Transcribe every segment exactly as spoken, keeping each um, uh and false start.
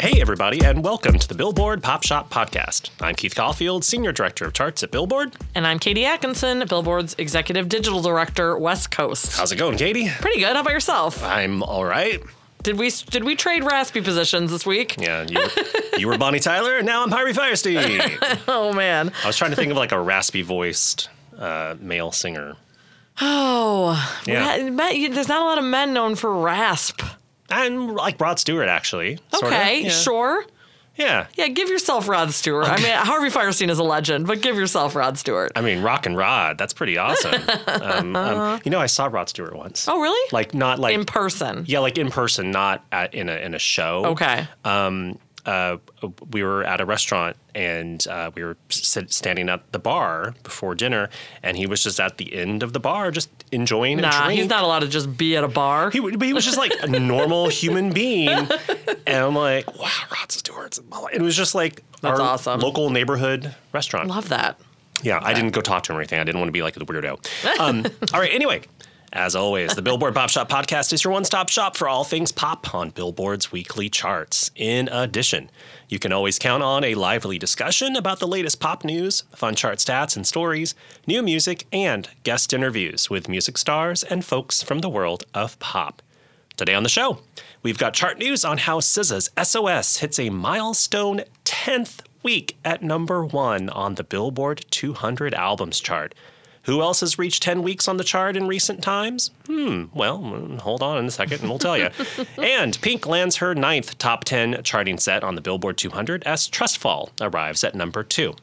Hey, everybody, and welcome to the Billboard Pop Shop Podcast. I'm Keith Caulfield, Senior Director of Charts at Billboard. And I'm Katie Atkinson, Billboard's Executive Digital Director, West Coast. How's it going, Katie? Pretty good. How about yourself? I'm all right. Did we did we trade raspy positions this week? Yeah, you, you were Bonnie Tyler, and now I'm Harvey Firestein. Oh, man. I was trying to think of like a raspy-voiced uh, male singer. Oh. Yeah. Ra- There's not a lot of men known for rasp. And like Rod Stewart, actually. Sorta. Okay, Yeah. sure. Yeah. Yeah, give yourself Rod Stewart. I mean, Harvey Firestein is a legend, but give yourself Rod Stewart. I mean, Rock and Rod, that's pretty awesome. um, um, you know, I saw Rod Stewart once. Oh, really? Like, not like... In person? Yeah, like in person, not at, in a in a show. Okay. Um, uh, we were at a restaurant and uh, we were sit, standing at the bar before dinner, and he was just at the end of the bar, just enjoying a Nah, drink. he's not allowed to just be at a bar. He, but he was just like a normal human being, and I'm like, wow, Rod Stewart's. It was just like That's our awesome. local neighborhood restaurant. Love that. Yeah, I didn't go talk to him or anything. I didn't want to be like the weirdo. Um, all right, anyway. As always, the Billboard Pop Shop Podcast is your one-stop shop for all things pop on Billboard's weekly charts. In addition, you can always count on a lively discussion about the latest pop news, fun chart stats and stories, new music, and guest interviews with music stars and folks from the world of pop. Today on the show, we've got chart news on how S Z A's S O S hits a milestone tenth week at number one on the Billboard two hundred Albums chart. Who else has reached ten weeks on the chart in recent times? Hmm, well, hold on in a second and we'll tell you. And Pink lands her ninth top ten charting set on the Billboard two hundred as Trustfall arrives at number two.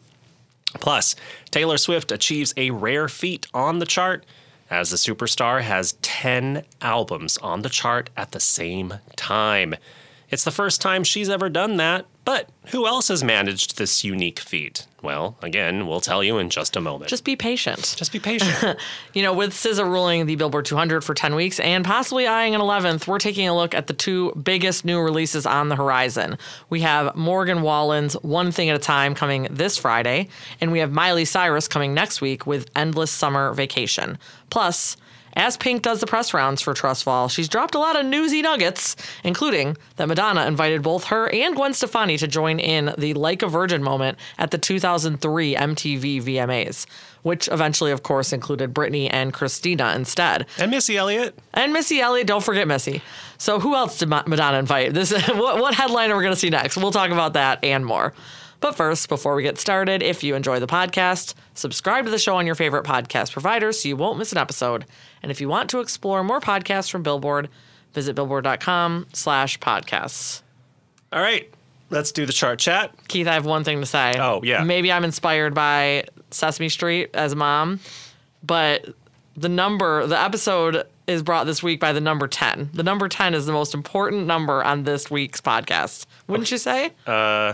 Plus, Taylor Swift achieves a rare feat on the chart as the superstar has ten albums on the chart at the same time. It's the first time she's ever done that, but who else has managed this unique feat? Well, again, we'll tell you in just a moment. Just be patient. Just be patient. You know, with S Z A ruling the Billboard two hundred for ten weeks and possibly eyeing an eleventh, we're taking a look at the two biggest new releases on the horizon. We have Morgan Wallen's One Thing at a Time coming this Friday, and we have Miley Cyrus coming next week with Endless Summer Vacation. Plus, as Pink does the press rounds for Trustfall, she's dropped a lot of newsy nuggets, including that Madonna invited both her and Gwen Stefani to join in the Like a Virgin moment at the two thousand three M T V V M As, which eventually, of course, included Britney and Christina instead. And Missy Elliott. And Missy Elliott, don't forget Missy. So who else did Madonna invite? This what, what headline are we going to see next? We'll talk about that and more. But first, before we get started, if you enjoy the podcast, subscribe to the show on your favorite podcast provider so you won't miss an episode. And if you want to explore more podcasts from Billboard, visit billboard.com slash podcasts. All right, let's do the chart chat. Keith, I have one thing to say. Oh, yeah. Maybe I'm inspired by Sesame Street as a mom, but the number, the episode is brought this week by the number ten. The number ten is the most important number on this week's podcast. Wouldn't you say? Uh,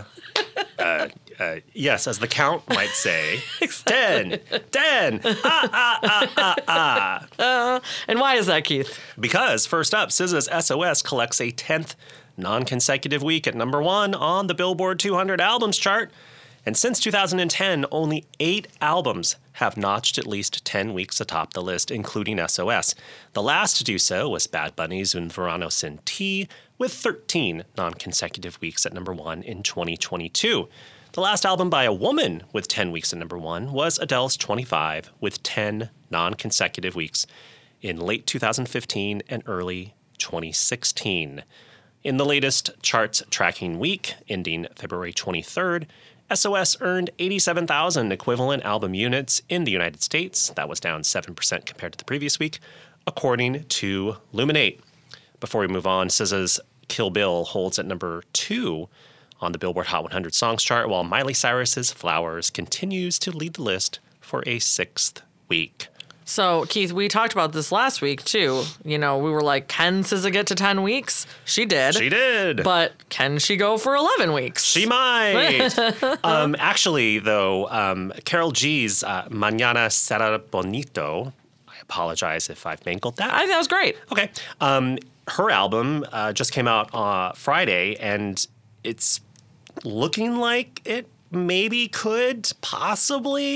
uh, uh, yes, as the count might say. ten, ten, ah, ah, ah, ah, ah. Uh, and why is that, Keith? Because, first up, S Z A's S O S collects a tenth non-consecutive week at number one on the Billboard two hundred Albums chart. And since two thousand ten, only eight albums have notched at least ten weeks atop the list, including S O S. The last to do so was Bad Bunny's Un Verano Sin Ti, with thirteen non-consecutive weeks at number one in twenty twenty-two. The last album by a woman with ten weeks at number one was Adele's twenty-five, with ten non-consecutive weeks in late two thousand fifteen and early twenty sixteen. In the latest charts tracking week, ending February twenty-third, S O S earned eighty-seven thousand equivalent album units in the United States. That was down seven percent compared to the previous week, according to Luminate. Before we move on, S Z A's Kill Bill holds at number two on the Billboard Hot one hundred Songs chart, while Miley Cyrus's Flowers continues to lead the list for a sixth week. So, Keith, we talked about this last week, too. You know, we were like, can S Z A get to ten weeks? She did. She did. But can she go for eleven weeks? She might. um, actually, though, um, Karol G's uh, Mañana Será Bonito, I apologize if I've mangled that. I think that was great. Okay. Um, her album uh, just came out uh, Friday, and it's looking like it maybe could possibly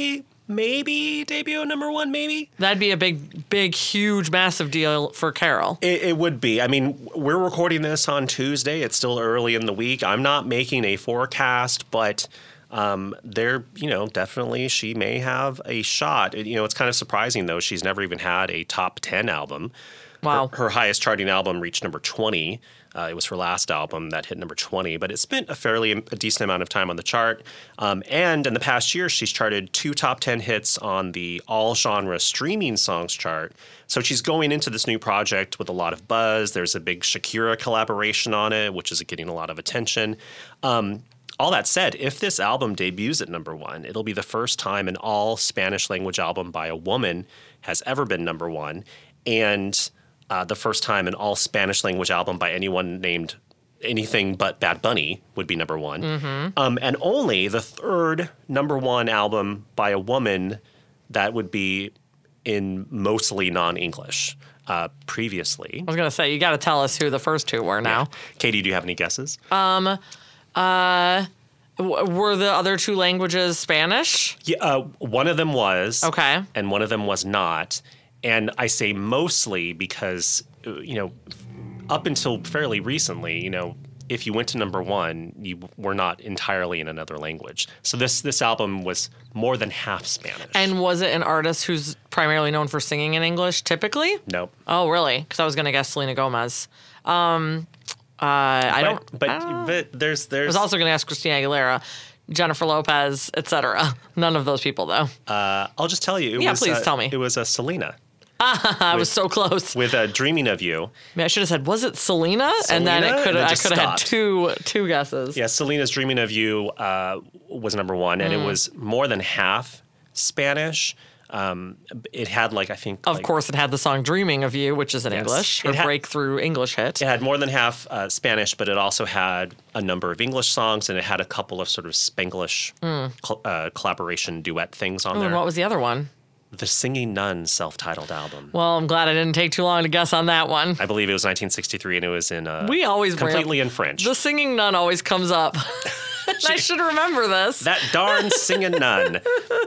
maybe debut at number one, maybe. That'd be a big, big, huge, massive deal for Carol. It, it would be. I mean, we're recording this on Tuesday. It's still early in the week. I'm not making a forecast, but um, there, you know, definitely she may have a shot. It, you know, it's kind of surprising, though. She's never even had a top ten album. Wow. Her, her highest charting album reached number twenty. Uh, it was her last album that hit number twenty, but it spent a fairly a decent amount of time on the chart. Um, and in the past year, she's charted two top ten hits on the all-genre streaming songs chart. So she's going into this new project with a lot of buzz. There's a big Shakira collaboration on it, which is getting a lot of attention. Um, all that said, if this album debuts at number one, it'll be the first time an all-Spanish-language album by a woman has ever been number one. And Uh, the first time an all-Spanish-language album by anyone named anything but Bad Bunny would be number one. Mm-hmm. Um, and only the third number one album by a woman that would be in mostly non-English uh, previously. I was going to say, you got to tell us who the first two were now. Yeah. Katie, do you have any guesses? Um, uh, w- were the other two languages Spanish? Yeah, uh, one of them was. Okay. And one of them was not. And I say mostly because, you know, up until fairly recently, you know, if you went to number one, you were not entirely in another language. So this this album was more than half Spanish. And was it an artist who's primarily known for singing in English typically? Nope. Oh, really? Because I was going to guess Selena Gomez. Um, uh, I but, don't. But, I don't but there's there's. I was also going to ask Christina Aguilera, Jennifer Lopez, et cetera. None of those people, though. Uh, I'll just tell you. It Yeah, was, please uh, tell me. It was a uh, Selena. I was so close. With uh, "Dreaming of You." I, mean, I should have said, was it Selena? Selena? And then it could And then I just could have had stopped. two two guesses. Yeah, Selena's "Dreaming of You" uh, was number one, and Mm. it was more than half Spanish. Um, it had like I think. Of like, course, it had the song "Dreaming of You," which is in Yes. English, her It had- breakthrough English hit. It had more than half uh, Spanish, but it also had a number of English songs, and it had a couple of sort of Spanglish col- uh, collaboration duet things on Ooh, there. and what was the other one? The Singing Nun self-titled album. Well, I'm glad I didn't take too long to guess on that one. I believe it was nineteen sixty-three, and it was in uh, We always bring up- completely in French. The singing nun always comes up. I should remember this. That darn Singing Nun.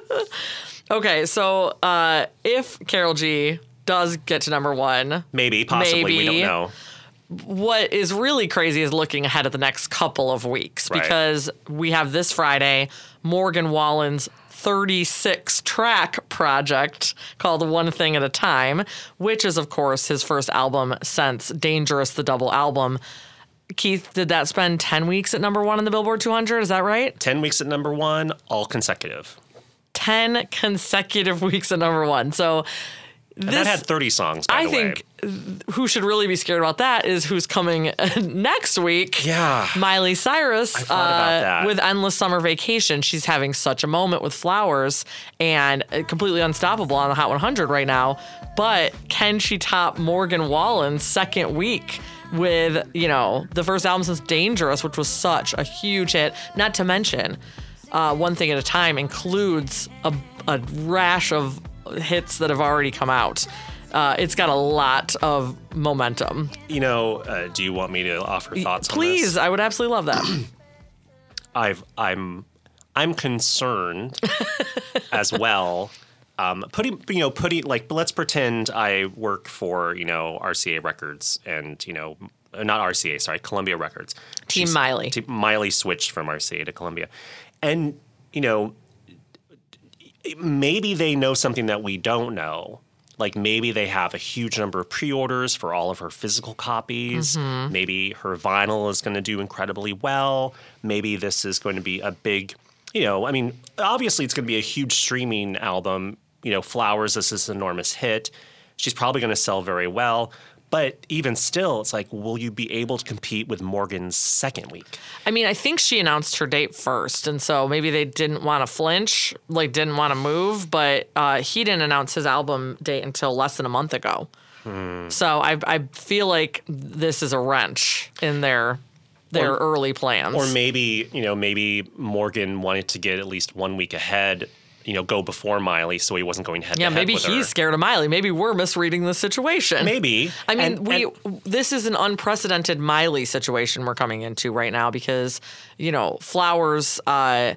Okay, so uh, if Karol G does get to number one, Maybe, possibly, we Maybe. don't know. what is really crazy is looking ahead at the next couple of weeks Right. because we have this Friday Morgan Wallen's thirty-six track project called One Thing at a Time, which is, of course, his first album since Dangerous, the double album. Keith, did that spend ten weeks at number one on the Billboard two hundred? Is that right? Ten weeks at number one, all consecutive. ten consecutive weeks at number one. So And this, that had thirty songs, by I the think way. who should really be scared about that is who's coming next week. Yeah. Miley Cyrus I thought about uh, that. with Endless Summer Vacation. She's having such a moment with Flowers and uh, completely unstoppable on the Hot one hundred right now. But can she top Morgan Wallen's second week with, you know, the first album since Dangerous, which was such a huge hit? Not to mention, uh, One Thing at a Time includes a, a rash of hits that have already come out. Uh, it's got a lot of momentum. You know, uh, do you want me to offer thoughts on Please, this? I would absolutely love that. I've, I'm, I'm concerned as well. Um, putting, you know, putting like, let's pretend I work for, you know, R C A Records and, you know, not R C A, sorry, Columbia Records. Team She's- Miley. Te- Miley switched from R C A to Columbia. And, you know, maybe they know something that we don't know. Like maybe they have a huge number of pre-orders for all of her physical copies. Mm-hmm. Maybe her vinyl is going to do incredibly well. Maybe this is going to be a big, you know, I mean, obviously it's going to be a huge streaming album. You know, Flowers, this is an enormous hit. She's probably going to sell very well. But even still, it's like, will you be able to compete with Morgan's second week? I mean, I think she announced her date first, and so maybe they didn't want to flinch, like didn't want to move, but uh, he didn't announce his album date until less than a month ago. Hmm. So I, I feel like this is a wrench in their their Or- early plans. Or maybe, you know, maybe Morgan wanted to get at least one week ahead, you know, go before Miley, so he wasn't going head yeah, to head maybe with he's her. scared of Miley. Maybe we're misreading the situation. Maybe. I mean, And- we and- this is an unprecedented Miley situation we're coming into right now because, you know, Flowers uh,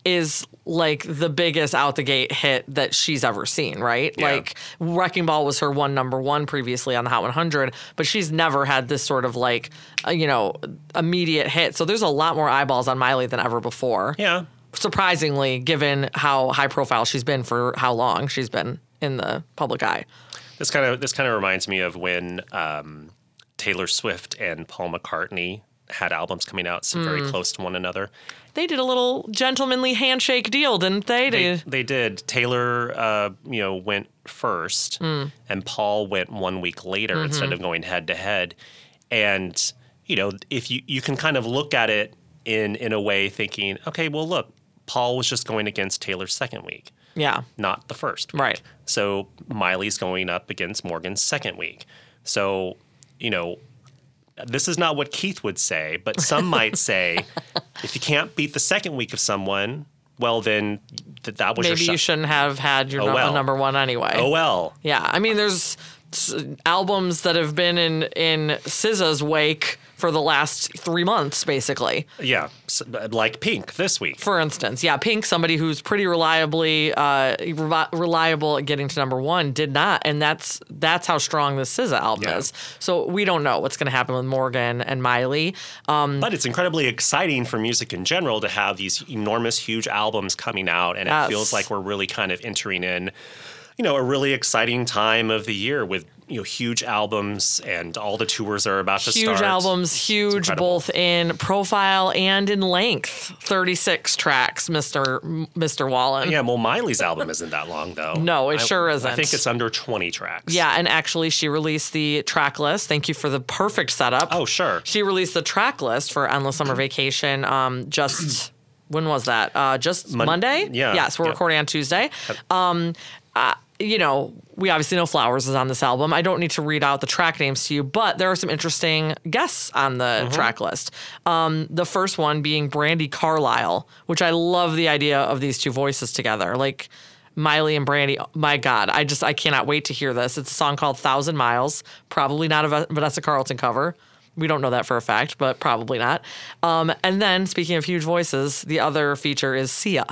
is like the biggest out the gate hit that she's ever seen, right? Yeah. Like Wrecking Ball was her one number one previously on the Hot one hundred, but she's never had this sort of like, uh, you know, immediate hit. So there's a lot more eyeballs on Miley than ever before. Yeah. Surprisingly, given how high profile she's been for how long she's been in the public eye. This kind of this kind of reminds me of when um, Taylor Swift and Paul McCartney had albums coming out so very close to one another. They did a little gentlemanly handshake deal, didn't they? They, To- they did. Taylor, uh, you know, went first, Mm. and Paul went one week later Mm-hmm. instead of going head to head. And you know, if you you can kind of look at it in in a way, thinking, okay, well, look, Paul was just going against Taylor's second week, yeah. not the first week. Right. So Miley's going up against Morgan's second week. So, you know, this is not what Keith would say, but some might say, if you can't beat the second week of someone, well, then th- that was Maybe your you shot. shouldn't have had your Oh, num- well. number one anyway. Oh, well. Yeah, I mean, there's s- albums that have been in in S Z A's wake for the last three months, basically. Yeah, s- like Pink this week. For instance, yeah, Pink, somebody who's pretty reliably uh, re- reliable at getting to number one, did not, and that's that's how strong this S Z A album Yeah. is. So we don't know what's going to happen with Morgan and Miley. Um, But it's incredibly exciting for music in general to have these enormous, huge albums coming out, and Yes. it feels like we're really kind of entering in, you know, a really exciting time of the year with, you know, huge albums and all the tours are about to Huge start. albums, huge incredible. both in profile and in length. thirty-six tracks, Mister M- Mister Wallen. Yeah, well, Miley's album isn't that long, though. No, it I- sure I isn't. think it's under twenty tracks. Yeah, and actually she released the track list. Thank you for the perfect setup. Oh, sure. She released the track list for Endless Summer Vacation um, just, when was that? Uh, just Mon- Monday? yeah, Yes, we're yeah. recording on Tuesday. Um, uh, you know, we obviously know Flowers is on this album. I don't need to read out the track names to you, but there are some interesting guests on the Mm-hmm. track list. Um, the first one being Brandi Carlile, which I love the idea of these two voices together. Like, Miley and Brandi, my God, I just, I cannot wait to hear this. It's a song called Thousand Miles, probably not a Va- Vanessa Carlton cover. We don't know that for a fact, but probably not. Um, and then, speaking of huge voices, the other feature is Sia.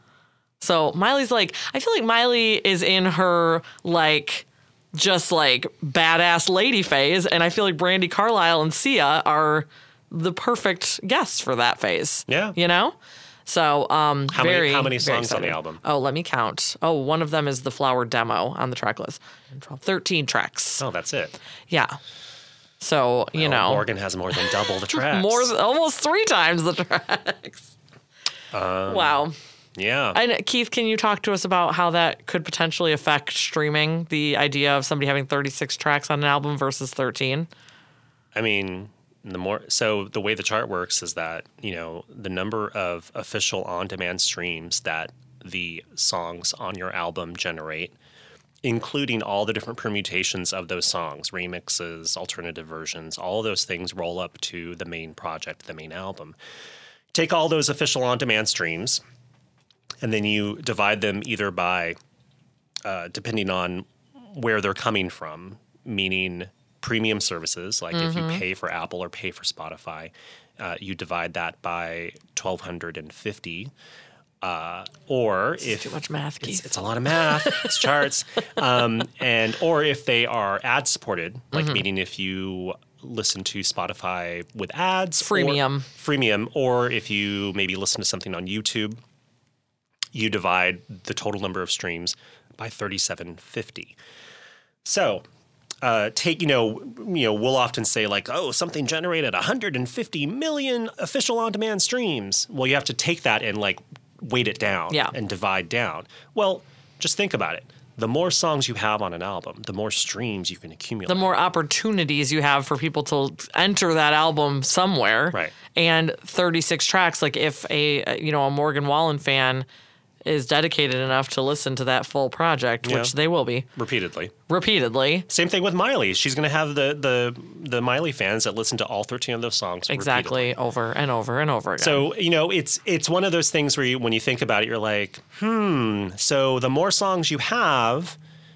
So Miley's like, I feel like Miley is in her, like, just like badass lady phase. And I feel like Brandi Carlile and Sia are the perfect guests for that phase. Yeah. You know? So, um, How very, many, how many very songs on the excited. album? Oh, let me count. Oh, one of them is the Flower demo on the track list. thirteen tracks. Oh, that's it. Yeah. So, you Well, know, Morgan has more than double the tracks. more th- almost three times the tracks. Um, Wow. Yeah. And Keith, can you talk to us about how that could potentially affect streaming? The idea of somebody having thirty-six tracks on an album versus thirteen? I mean, the more so the way the chart works is that, you know, the number of official on-demand streams that the songs on your album generate, including all the different permutations of those songs, remixes, alternative versions, all of those things roll up to the main project, the main album. Take all those official on-demand streams, and then you divide them either by, uh, depending on where they're coming from, meaning premium services, like if you pay for Apple or pay for Spotify, uh, you divide that by twelve fifty. Uh, or if Too much math, it's, Keith. it's a lot of math, it's charts, um, and or if they are ad supported, like meaning if you listen to Spotify with ads, Freemium. or, freemium, or if you maybe listen to something on YouTube, you divide the total number of streams by thirty-seven fifty. So, uh, take you know, you know, we'll often say like, oh, something generated one hundred fifty million official on-demand streams. Well, you have to take that and like weight it down Yeah. and divide down. Well, just think about it. The more songs you have on an album, the more streams you can accumulate. The more opportunities you have for people to enter that album somewhere. Right. And thirty-six tracks, like if a, you know, a Morgan Wallen fan is dedicated enough to listen to that full project, Yeah. which they will be repeatedly. repeatedly. Same thing with Miley. She's going to have the, the the Miley fans that listen to all thirteen of those songs repeatedly. Exactly, over and over and over again. So, you know, it's it's one of those things where you, when you think about it, you're like, hmm, so the more songs you have,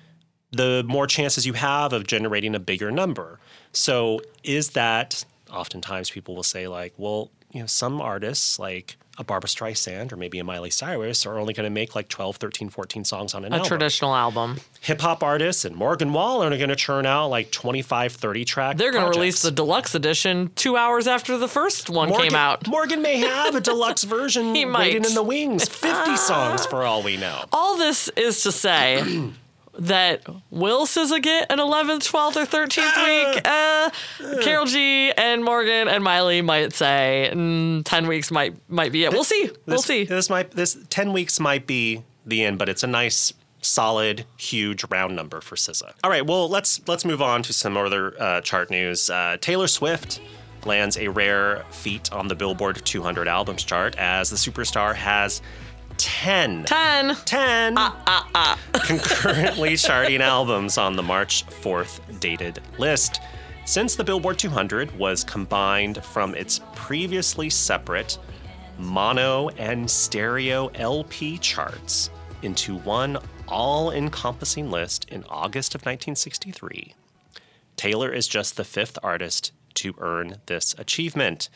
the more chances you have of generating a bigger number. So is that, oftentimes people will say like, well, you know, some artists like a Barbra Streisand or maybe a Miley Cyrus are only going to make like twelve, thirteen, fourteen songs on an A album. traditional album. Hip hop artists and Morgan Wallen are going to churn out like twenty-five, thirty track They're going to projects. release the deluxe edition two hours after the first one Morgan, came out. Morgan may have a deluxe version He waiting might. in the wings. fifty songs for all we know. All this is to say that will S Z A get an eleventh, twelfth, or thirteenth week? Uh, Carol G and Morgan and Miley might say mm, ten weeks might might be it. We'll see. We'll This- see. This might this ten weeks might be the end, but it's a nice, solid, huge round number for S Z A. All right, well let's let's move on to some other uh, chart news. Uh, Taylor Swift lands a rare feat on the Billboard two hundred albums chart as the superstar has ten. ten. ten concurrently charting albums on the March fourth dated list. Since the Billboard two hundred was combined from its previously separate mono and stereo L P charts into one all-encompassing list in August of nineteen sixty-three, Taylor is just the fifth artist to earn this achievement.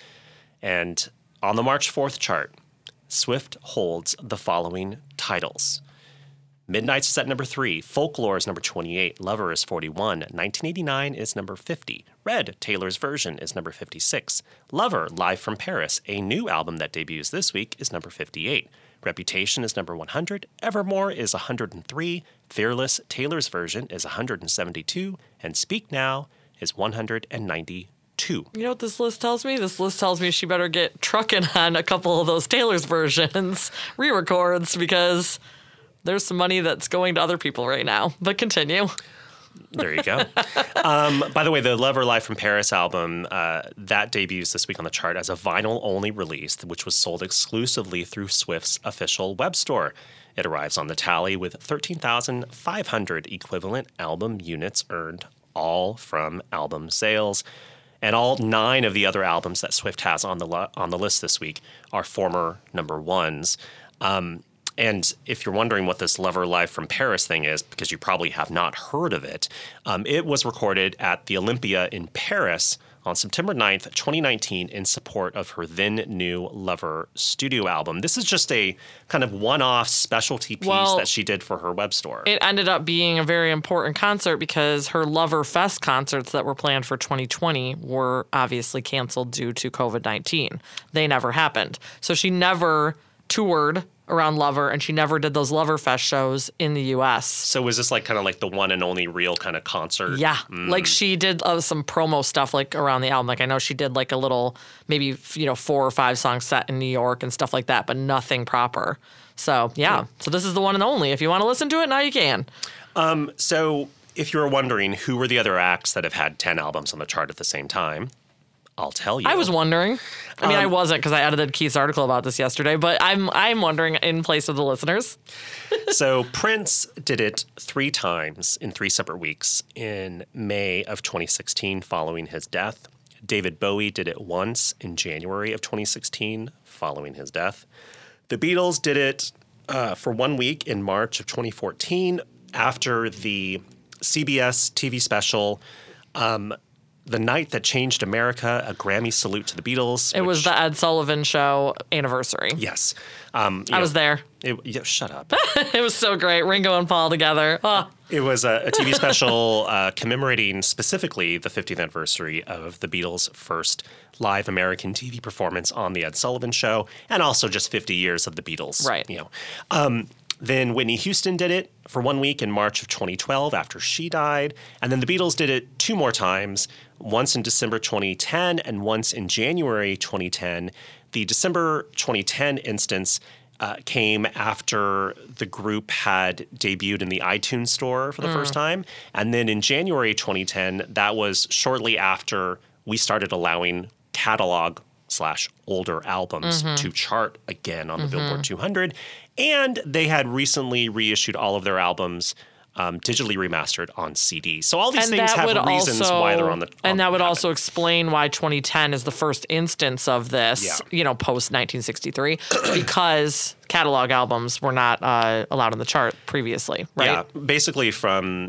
And on the March fourth chart, Swift holds the following titles. Midnight's is at number three, Folklore is number twenty-eight, Lover is forty-one, nineteen eighty-nine is number fifty, Red, Taylor's Version, is number fifty-six, Lover, Live from Paris, a new album that debuts this week, is number fifty-eight, Reputation is number one hundred, Evermore is one hundred three, Fearless, Taylor's Version, is one hundred seventy-two, and Speak Now is one hundred ninety-two. Two. You know what this list tells me? This list tells me she better get trucking on a couple of those Taylor's versions, re-records, because there's some money that's going to other people right now. But continue. There you go. um, by the way, the Lover Live from Paris album, uh, that debuts this week on the chart as a vinyl-only release, which was sold exclusively through Swift's official web store. It arrives on the tally with thirteen thousand five hundred equivalent album units earned, all from album sales. And all nine of the other albums that Swift has on the lo- on the list this week are former number ones. Um, and if you're wondering what this Lover Live from Paris thing is, because you probably have not heard of it, um, it was recorded at the Olympia in Paris on September ninth, twenty nineteen, in support of her then new Lover studio album. This is just a kind of one-off specialty piece Well, that she did for her web store. It ended up being a very important concert because her Lover Fest concerts that were planned for twenty twenty were obviously canceled due to COVID nineteen. They never happened. So she never toured around Lover, and she never did those Lover Fest shows in the U S. So was this like kind of like the one and only real kind of concert? Yeah, Mm. like she did uh, some promo stuff like around the album. Like I know she did like a little, maybe you know, four or five song set in New York and stuff like that, but nothing proper. So yeah, so this is the one and only. If you want to listen to it, now you can. Um, so if you were wondering who were the other acts that have had ten albums on the chart at the same time, I'll tell you. I was wondering. I mean, Um, I wasn't because I edited Keith's article about this yesterday, but I'm I'm wondering in place of the listeners. So Prince did it three times in three separate weeks in May of twenty sixteen following his death. David Bowie did it once in January of twenty sixteen following his death. The Beatles did it uh, for one week in March of twenty fourteen after the C B S T V special um, The Night That Changed America, a Grammy salute to the Beatles. It was which- the Ed Sullivan Show anniversary. Yes. Um, you I know, was there. It, yeah, shut up. It was so great. Ringo and Paul together. Oh, It was a, a T V special uh, commemorating specifically the fiftieth anniversary of the Beatles' first live American T V performance on the Ed Sullivan Show, and also just fifty years of the Beatles. Right. You know. Um, then Whitney Houston did it for one week in March of twenty twelve after she died, and then the Beatles did it two more times, once in December twenty ten and once in January twenty ten. The December twenty ten instance Uh, came after the group had debuted in the iTunes store for the first time. And then in January twenty ten, that was shortly after we started allowing catalog slash older albums to chart again on the Billboard two hundred. And they had recently reissued all of their albums um, digitally remastered on C D. So all these and things that have would reasons also, why they're on the on and that would happen. also explain why twenty ten is the first instance of this, Yeah. you know, post nineteen sixty-three, because catalog albums were not uh, allowed on the chart previously, right? Yeah, basically from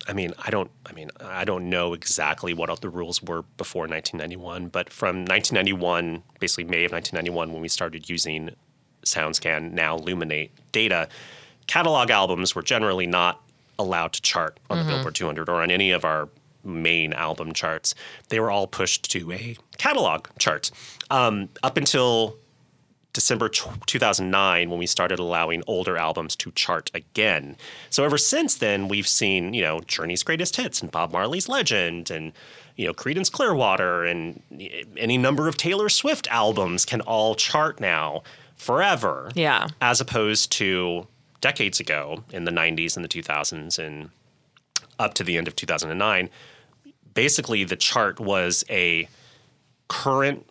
I mean, I don't. I mean, I don't know exactly what the rules were before nineteen ninety-one, but from nineteen ninety-one, basically May of nineteen ninety-one, when we started using SoundScan, now Luminate data, catalog albums were generally not allowed to chart on mm-hmm. the Billboard two hundred or on any of our main album charts. They were all pushed to a catalog chart um, up until December two thousand nine, when we started allowing older albums to chart again. So ever since then, we've seen, you know, Journey's Greatest Hits and Bob Marley's Legend and, you know, Creedence Clearwater and any number of Taylor Swift albums can all chart now forever. Yeah. As opposed to decades ago in the nineties and the two thousands and up to the end of two thousand nine, basically the chart was a current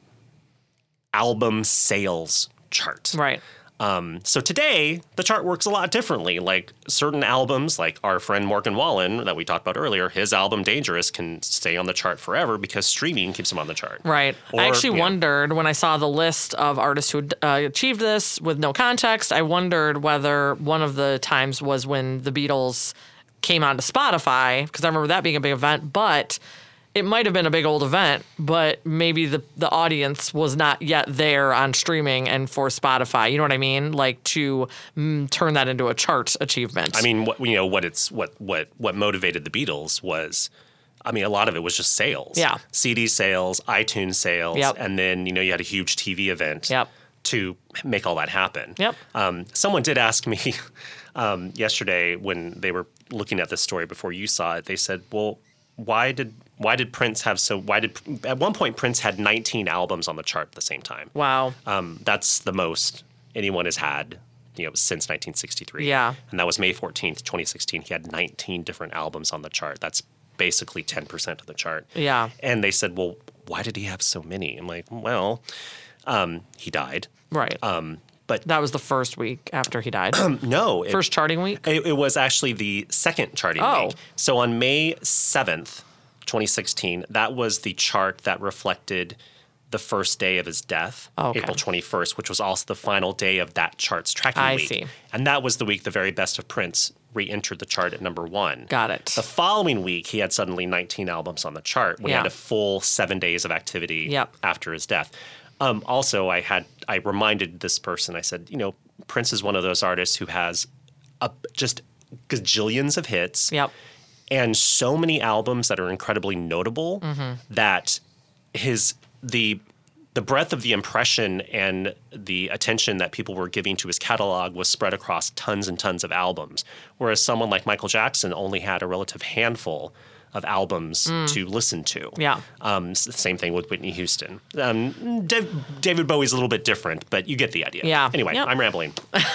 album sales chart. Right. Um, so today, the chart works a lot differently. Like certain albums, like our friend Morgan Wallen that we talked about earlier, his album Dangerous can stay on the chart forever because streaming keeps him on the chart. Right. Or, I actually yeah. wondered when I saw the list of artists who uh, achieved this with no context, I wondered whether one of the times was when the Beatles came onto Spotify, because I remember that being a big event, but it might have been a big old event, but maybe the, the audience was not yet there on streaming and for Spotify. You know what I mean? Like to mm, turn that into a chart achievement. I mean, what, you know, what it's what what what motivated the Beatles was, I mean, a lot of it was just sales. Yeah. C D sales, iTunes sales, Yep. and then, you know, you had a huge T V event Yep. to make all that happen. Yep. Um, someone did ask me um, yesterday when they were looking at this story before you saw it, they said, well, why did why did Prince have so why did at one point Prince had nineteen albums on the chart at the same time? Wow. Um, that's the most anyone has had, you know, since nineteen sixty-three. Yeah. And that was May fourteenth, twenty sixteen. He had nineteen different albums on the chart. That's basically ten percent of the chart. Yeah. And they said, well, why did he have so many? I'm like, well, um, he died. Right. Um, but that was the first week after he died. no. It, first charting week? It, it was actually the second charting Oh. week. So on May seventh, twenty sixteen, that was the chart that reflected the first day of his death, Okay. April twenty-first, which was also the final day of that chart's tracking I week. see. And that was the week the very best of Prince re-entered the chart at number one. Got it. The following week, he had suddenly nineteen albums on the chart when Yeah. he had a full seven days of activity Yep. after his death. Um, also, I had I reminded this person, I said, you know, Prince is one of those artists who has a, just gajillions of hits. Yep. And so many albums that are incredibly notable Mm-hmm. that his the the breadth of the impression and the attention that people were giving to his catalog was spread across tons and tons of albums, whereas someone like Michael Jackson only had a relative handful of albums to listen to. Yeah. Um, s- same thing with Whitney Houston. Um, Dav- David Bowie's a little bit different, but you get the idea. Yeah. Anyway, Yep. I'm rambling.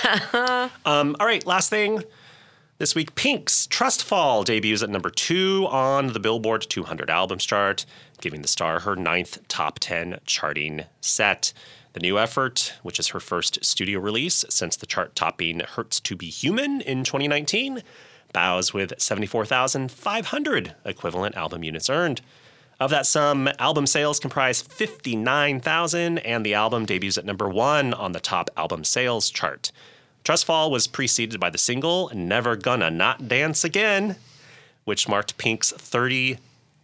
um, all right, last thing. This week, Pink's Trust Fall debuts at number two on the Billboard two hundred albums chart, giving the star her ninth top ten charting set. The new effort, which is her first studio release since the chart-topping Hurts to Be Human in twenty nineteen, bows with seventy-four thousand five hundred equivalent album units earned. Of that sum, album sales comprise fifty-nine thousand, and the album debuts at number one on the top album sales chart. Trust Fall was preceded by the single Never Gonna Not Dance Again, which marked Pink's thirtieth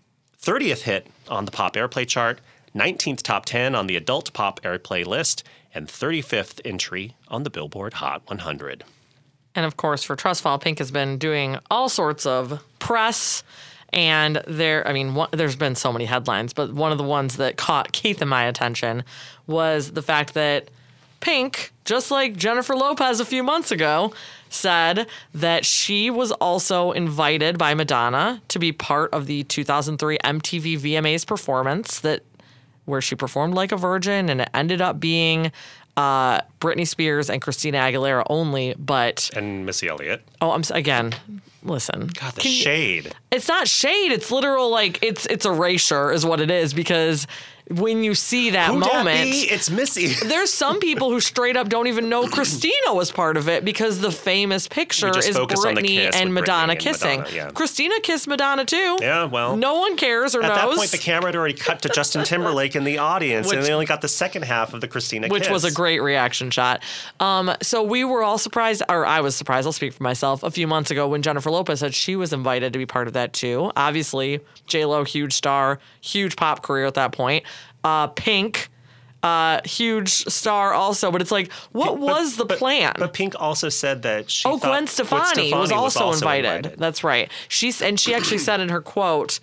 hit on the pop airplay chart, nineteenth top ten on the adult pop airplay list, and thirty-fifth entry on the Billboard Hot one hundred. And of course, for Trust Fall, Pink has been doing all sorts of press. And there, I mean, one, there's been so many headlines, but one of the ones that caught Keith and my attention was the fact that Pink, just like Jennifer Lopez a few months ago, said that she was also invited by Madonna to be part of the two thousand three M T V V M As performance that where she performed like a virgin, and it ended up being uh, Britney Spears and Christina Aguilera only. But And Missy Elliott. oh, I'm s- again. Listen, God, the Can you- shade. it's not shade. It's literal, like it's it's erasure is what it is, because when you see that Who dat moment, be? It's Missy. there's some people who straight up don't even know Christina was part of it because the famous picture We just is focus on the Britney kiss and with Britney Madonna and kissing. Madonna, yeah. Christina kissed Madonna too. Yeah, well. No one cares or At knows. that point, the camera had already cut to Justin Timberlake in the audience, Which- and they only got the second half of the Christina which kiss. was a great reaction shot. Um, so we were all surprised, or I was surprised, I'll speak for myself, a few months ago when Jennifer Lopez said she was invited to be part of that too. Obviously, J-Lo, huge star, huge pop career at that point. Uh, Pink, uh, huge star also, but it's like, what but, was the but, plan? But Pink also said that she Oh, thought Gwen Stefani, Gwen Stefani was, also was also invited. invited. That's right. She's and she actually said in her quote,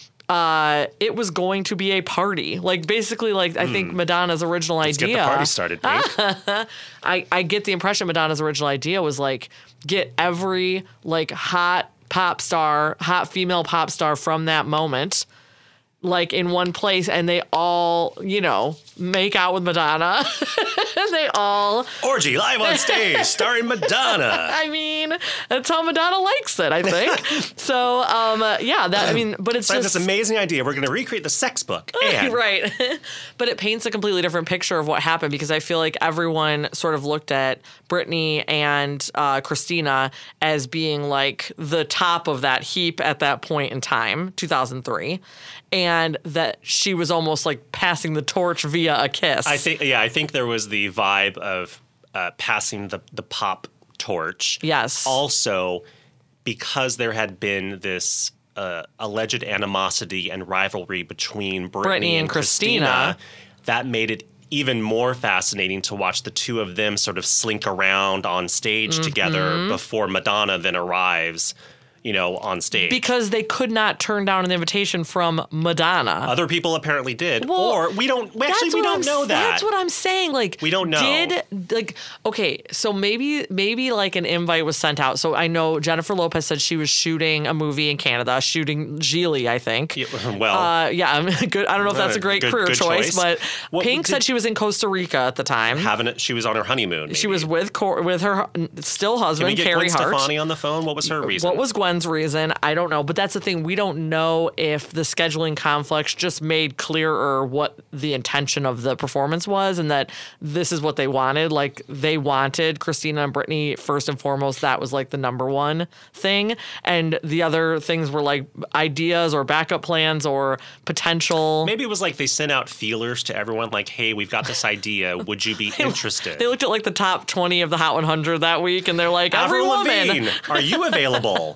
uh, it was going to be a party. Like basically, like I think Madonna's original Let's idea. get the party started, Pink. I, I get the impression Madonna's original idea was like get every like hot pop star, hot female pop star from that moment, like in one place, and they all, you know, make out with Madonna. And they all Orgy live on stage starring Madonna. I mean, that's how Madonna likes it, I think. so, um, uh, yeah, that I mean, but it's I have just this amazing idea. We're going to recreate the sex book. And right. But it paints a completely different picture of what happened because I feel like everyone sort of looked at Britney and uh, Christina as being like the top of that heap at that point in time, two thousand three. And that she was almost like passing the torch via a kiss. I think, yeah, I think there was the vibe of uh, passing the, the pop torch. Yes. Also, because there had been this uh, alleged animosity and rivalry between Britney, Britney and and Christina, Christina, that made it even more fascinating to watch the two of them sort of slink around on stage Mm-hmm. together before Madonna then arrives, you know, on stage. Because they could not turn down an invitation from Madonna. Other people apparently did. Well, or we don't, actually, That's we what don't I'm- know that. That's what I'm saying. Like, We don't know. Did like okay? So maybe maybe like an invite was sent out. So I know Jennifer Lopez said she was shooting a movie in Canada, shooting Gigli, I think. Yeah, well, Uh, yeah, I'm good. I don't know if that's a great Good- career good choice, choice. but What- Pink did- said she was in Costa Rica at the time. having it, she was on her honeymoon. Maybe. She was with Cor- with her still Can we husband, get Carrie Gwen Hart. Stefani on the phone? What was her reason? What was Gwen's reason? I don't know. But that's the thing. We don't know if the scheduling conflicts just made clearer what the intention of the performance was and that this is what they wanted. Like, they wanted Christina and Britney first and foremost. That was like the number one thing. And the other things were like ideas or backup plans or potential. Maybe it was like they sent out feelers to everyone like, hey, we've got this idea. Would you be interested? They looked at like the top twenty of the Hot one hundred that week and they're like, every Avril woman. Lavigne, are you available?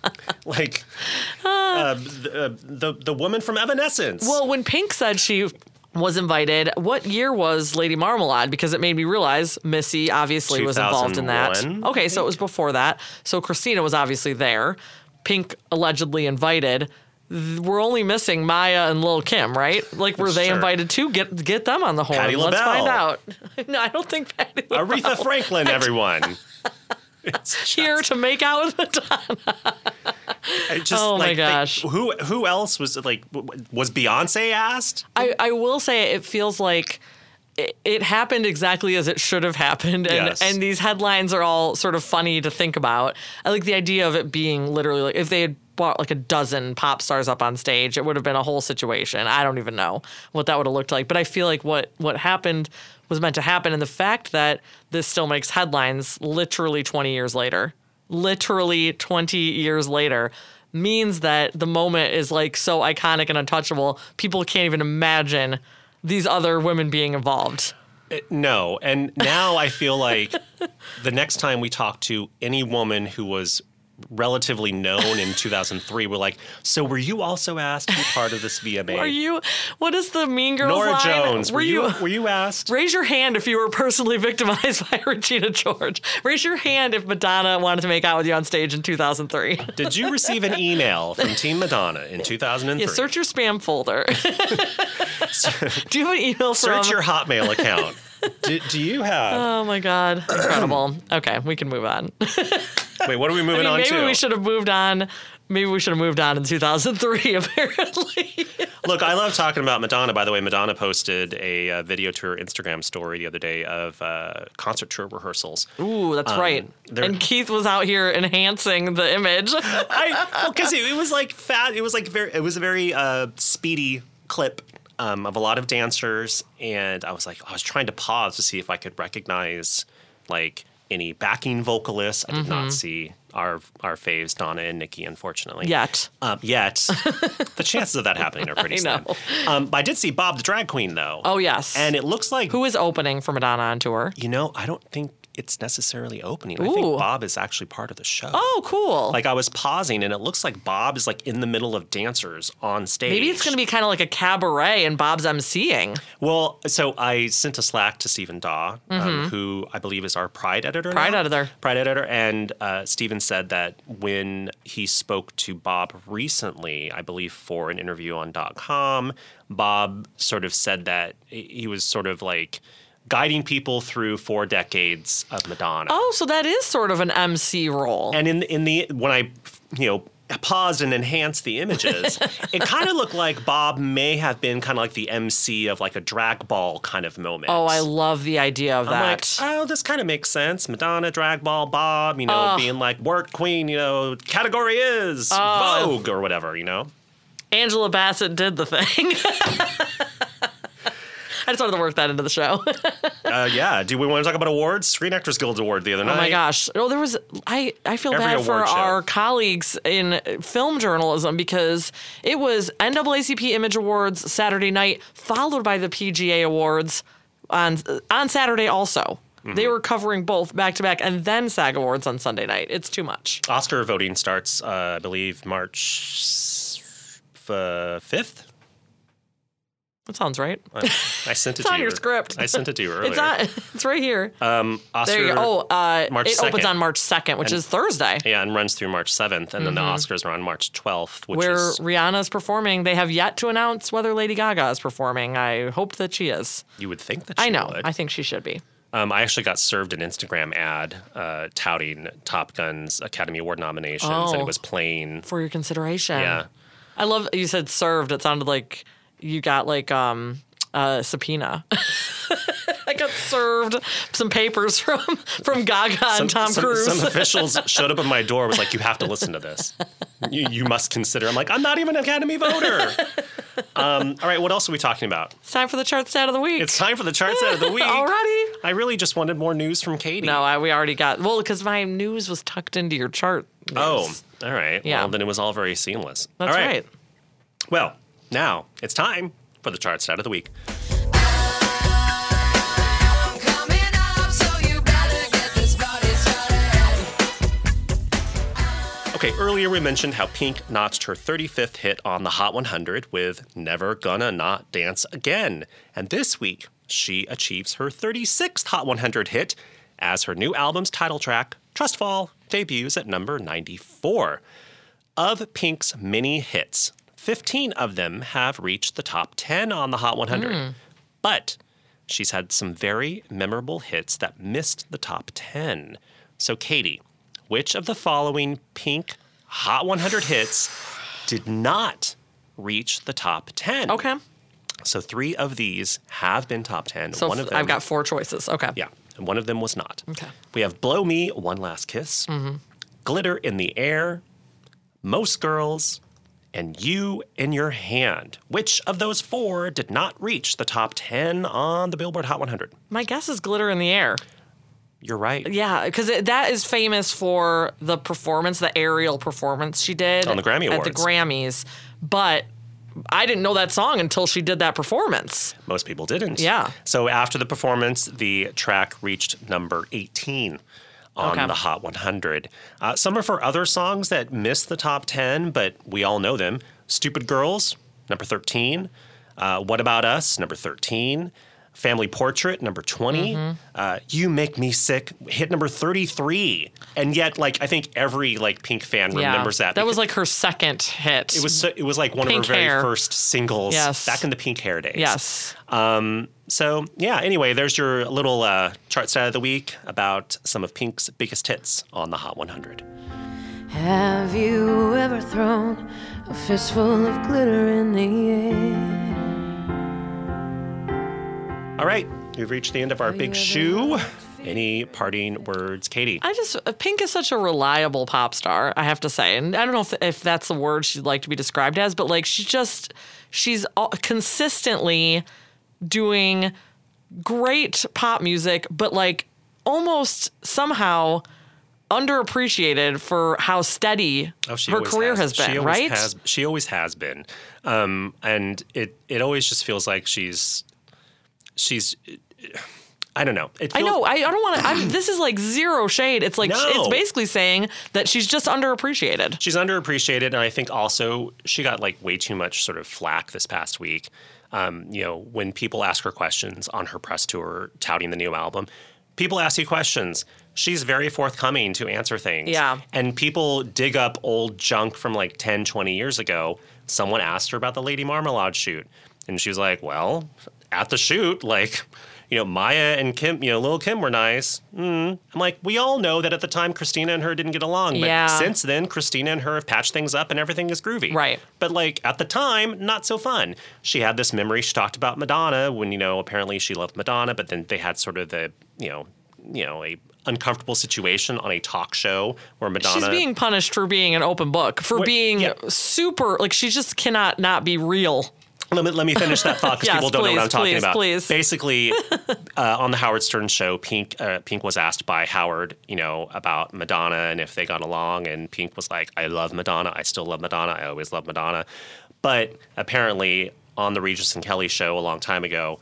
like uh, the, uh, the the woman from Evanescence. Well, when Pink said she was invited, what year was Lady Marmalade? Because it made me realize Missy obviously was involved in that. two thousand one, Okay, so it was before that. So Christina was obviously there. Pink allegedly invited. Th- We're only missing Maya and Lil' Kim, right? Like, were they Sure. invited too? Get get them on the horn. Patti Let's LaBelle. find out. No, I don't think Patti LaBelle Aretha Franklin, everyone. It's here to make out with Madonna. I just, Oh, my like, gosh. think, who who else was like? w- w- Was Beyonce asked? I, I will say it feels like it, it happened exactly as it should have happened. And, Yes. and these headlines are all sort of funny to think about. I like the idea of it being literally like if they had brought like a dozen pop stars up on stage, it would have been a whole situation. I don't even know what that would have looked like. But I feel like what, what happened was meant to happen. And the fact that this still makes headlines literally twenty years later, literally twenty years later, means that the moment is like so iconic and untouchable. People can't even imagine these other women being involved. No, and now I feel like the next time we talk to any woman who was relatively known in two thousand three, we're like, so were you also asked to be part of this V M A? Are you? What is the Mean Girls Nora line? Jones, were, you, you? were you asked? Raise your hand if you were personally victimized by Regina George. Raise your hand if Madonna wanted to make out with you on stage in two thousand three. Did you receive an email from Team Madonna in two thousand three? Yeah, search your spam folder. Do you have an email from? Search your Hotmail account. do, do you have? Oh my God! Incredible. Okay, we can move on. Wait, what are we moving I mean, on maybe to? we should have moved on. Maybe we should have moved on in two thousand three. Apparently. Look, I love talking about Madonna. By the way, Madonna posted a uh, video to her Instagram story the other day of uh, concert tour rehearsals. Ooh, that's Um, right. they're- And Keith was out here enhancing the image. I well, because it, it was like fat. It was like very. It was a very uh, speedy clip um, of a lot of dancers, and I was like, I was trying to pause to see if I could recognize like any backing vocalists. I did not see our our faves, Donna and Nikki, unfortunately. Yet. Um, yet. The chances of that happening are pretty I slim. know. Um, but I did see Bob the Drag Queen, though. Oh, yes. And it looks like, Who is opening for Madonna on tour? you know, I don't think it's necessarily opening. I Ooh. think Bob is actually part of the show. Oh, cool. Like I was pausing and it looks like Bob is like in the middle of dancers on stage. Maybe it's going to be kind of like a cabaret and Bob's emceeing. Well, so I sent a Slack to Stephen Daw, um, Mm-hmm. who I believe is our Pride editor Pride now? editor. Pride editor. And uh, Stephen said that when he spoke to Bob recently, I believe for an interview on .com, Bob sort of said that he was sort of like guiding people through four decades of Madonna. Oh, so that is sort of an M C role. And in in the when I, you know, paused and enhanced the images, it kind of looked like Bob may have been kind of like the M C of like a drag ball kind of moment. Oh, I love the idea of I'm like, that. oh, this kind of makes sense. Madonna, drag ball, Bob, you know, Oh. being like work queen, you know, category is Oh. Vogue or whatever, you know. Angela Bassett did the thing. I just wanted to work that into the show. uh, yeah. Do we want to talk about awards? Screen Actors Guild Award the other night. Oh my gosh. Oh, there was, I, I feel Every bad for award show. our colleagues in film journalism because it was N double A C P Image Awards Saturday night, followed by the P G A Awards on, on Saturday also. Mm-hmm. They were covering both back to back and then SAG Awards on Sunday night. It's too much. Oscar voting starts, uh, I believe, March f- fifth. That sounds right. I, I sent it It's to on you. your script. I sent it to you earlier. It's on, it's right here. Um, Oscar, there you go. Oh, uh, March it opens second. on March second, which is Thursday. Yeah, and runs through March seventh, and then the Oscars are on March twelfth, which Where is Rihanna's performing. They have yet to announce whether Lady Gaga is performing. I hope that she is. you would think that she I know. would. I think she should be. Um, I actually got served an Instagram ad uh, touting Top Gun's Academy Award nominations, and Oh. it was plain. For your consideration. Yeah. I love you said served. It sounded like you got like um a subpoena. I got served some papers from from Gaga and Tom some, Cruise. some officials showed up at my door, was like, "You have to listen to this. You, you must consider." I'm like, "I'm not even an Academy voter." um, all right, what else are we talking about? It's time for the chart stat of the week. It's time for the charts out of the week. Already? I really just wanted more news from Katie. No, I, we already got well because my news was tucked into your chart. News. Oh, all right. Yeah. Well, then it was all very seamless. That's all right. Well, now it's time for the chart stat of the week. I'm coming up, so you better get this party started. Okay, earlier we mentioned how Pink notched her thirty-fifth hit on the Hot one hundred with Never Gonna Not Dance Again. And this week, she achieves her thirty-sixth Hot one hundred hit as her new album's title track, Trustfall, debuts at number ninety-four. Of Pink's many hits, fifteen of them have reached the top ten on the Hot one hundred. But she's had some very memorable hits that missed the top ten. So, Katie, which of the following Pink Hot one hundred hits did not reach the top ten? Okay. So, three of these have been top ten. So one of them, I've got four choices. Okay. yeah, and one of them was not. Okay. We have Blow Me, One Last Kiss, Glitter in the Air, Most Girls, and You in Your Hand. Which of those four did not reach the top ten on the Billboard Hot one hundred? My guess is Glitter in the Air. You're right. Yeah, because that is famous for the performance, the aerial performance she did On the Grammy at the Awards. Grammys. But I didn't know that song until she did that performance. Most people didn't. Yeah. So after the performance, the track reached number eighteen on Okay. the Hot one hundred. Uh, some of her other songs that missed the top ten, but we all know them. Stupid Girls, number thirteen. Uh, What About Us, number thirteen. Family Portrait, number twenty. Mm-hmm. Uh, You Make Me Sick, hit number thirty-three. And yet, like, I think every, like, Pink fan Yeah. remembers that. That was because like her second hit. It was, so, it was like one Pink of her very Hair. first singles Yes. back in the Pink Hair days. Yes. Um, so, yeah, anyway, there's your little uh, chart stat of the week about some of Pink's biggest hits on the Hot one hundred. Have you ever thrown a fistful of glitter in the air? All right, we've reached the end of our big shoe. Any parting words, Katie? I just Pink is such a reliable pop star, I have to say, and I don't know if, if that's the word she'd like to be described as, but like she's just she's all, consistently doing great pop music, but like almost somehow underappreciated for how steady Oh, she her always career has, She been, always right? Has, she always has been, um, and it it always just feels like she's she's. I don't know. It I feels, know. I, I don't want to. This is like zero shade. It's like No. it's basically saying that she's just underappreciated. She's underappreciated, and I think also she got like way too much sort of flack this past week. Um, you know, when people ask her questions on her press tour touting the new album, people ask you questions. She's very forthcoming to answer things. Yeah. And people dig up old junk from like ten, twenty years ago. Someone asked her about the Lady Marmalade shoot, and she was like, well, at the shoot, like, you know, Maya and Kim, you know, Lil' Kim were nice. Mm. I'm like, we all know that at the time Christina and her didn't get along. But Yeah. since then, Christina and her have patched things up and everything is groovy. Right. But like at the time, not so fun. She had this memory. She talked about Madonna when, you know, apparently she loved Madonna, but then they had sort of the, you know, you know, a uncomfortable situation on a talk show where Madonna. She's being punished for being an open book, for Wait, being yeah. super, like she just cannot not be real. Let me, let me finish that thought because Yes, people don't know what I'm please, talking please, about. please. Basically, uh, on the Howard Stern show, Pink uh, Pink was asked by Howard, you know, about Madonna and if they got along, and Pink was like, "I love Madonna. I still love Madonna. I always love Madonna." But apparently, on the Regis and Kelly show a long time ago,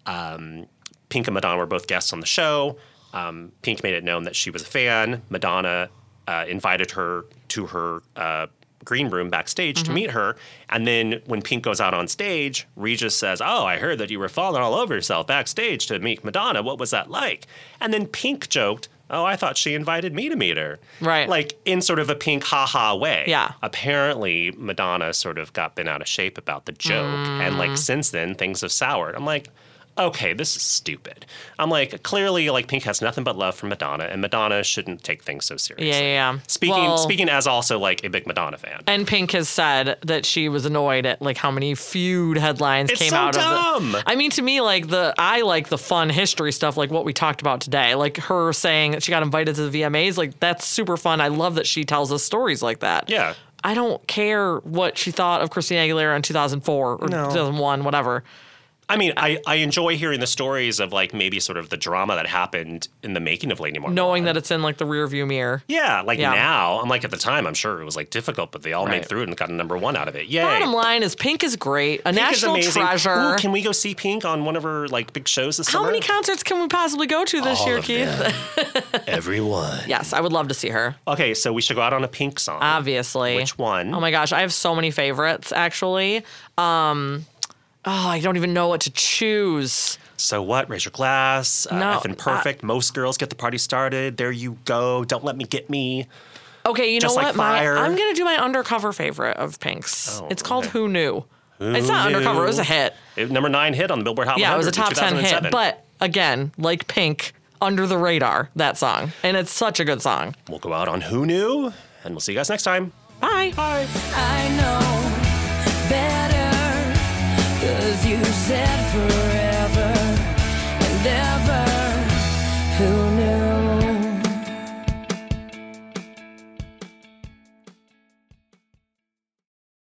um, Pink and Madonna were both guests on the show. Um, Pink made it known that she was a fan. Madonna uh, invited her to her uh, green room backstage Mm-hmm. to meet her. And then when Pink goes out on stage, Regis says, "Oh, I heard that you were falling all over yourself backstage to meet Madonna. What was that like?" And then Pink joked, "Oh, I thought she invited me to meet her." Right. Like in sort of a Pink ha-ha way. Yeah. Apparently, Madonna sort of got bent out of shape about the joke. And Mm. like since then, things have soured. I'm like, okay, this is stupid. I'm like, clearly, like Pink has nothing but love for Madonna, and Madonna shouldn't take things so seriously. Yeah, yeah, yeah. Speaking Well- speaking as also like a big Madonna fan. And Pink has said that she was annoyed at like how many feud headlines It's came so out dumb. of it. I mean, to me, like the I like the fun history stuff, like what we talked about today. Like her saying that she got invited to the V M As, like that's super fun. I love that she tells us stories like that. Yeah. I don't care what she thought of Christina Aguilera in two thousand four or No. two thousand one, whatever. I mean, I, I enjoy hearing the stories of like maybe sort of the drama that happened in the making of Lady Marmalade. Knowing that it's in like the rear view mirror. Yeah, like Yeah. now, I'm like at the time, I'm sure it was like difficult, but they all made Right. through it and got a number one out of it. Yay. Bottom line is Pink is great, a Pink is national amazing. treasure. Ooh, can we go see Pink on one of her like big shows this How summer? many concerts can we possibly go to this All year, of Keith? them. Everyone. Yes, I would love to see her. Okay, so we should go out on a Pink song. Obviously. Which one? Oh my gosh, I have so many favorites actually. Um, oh, I don't even know what to choose. So what? Raise your glass. Uh, No, effing perfect. Most girls get the party started. There you go. Don't let me get me. Okay, you Just know like what? My, fire. I'm gonna do my undercover favorite of Pink's. Oh, it's called okay. Who Knew. it's not Knew? undercover. It was a hit. It, number nine hit on the Billboard Hot Yeah, it one hundred was a top in ten two thousand seven. hit. But again, like Pink, under the radar. That song, and it's such a good song. We'll go out on Who Knew, and we'll see you guys next time. Bye. Bye. I know better, 'cause you said forever.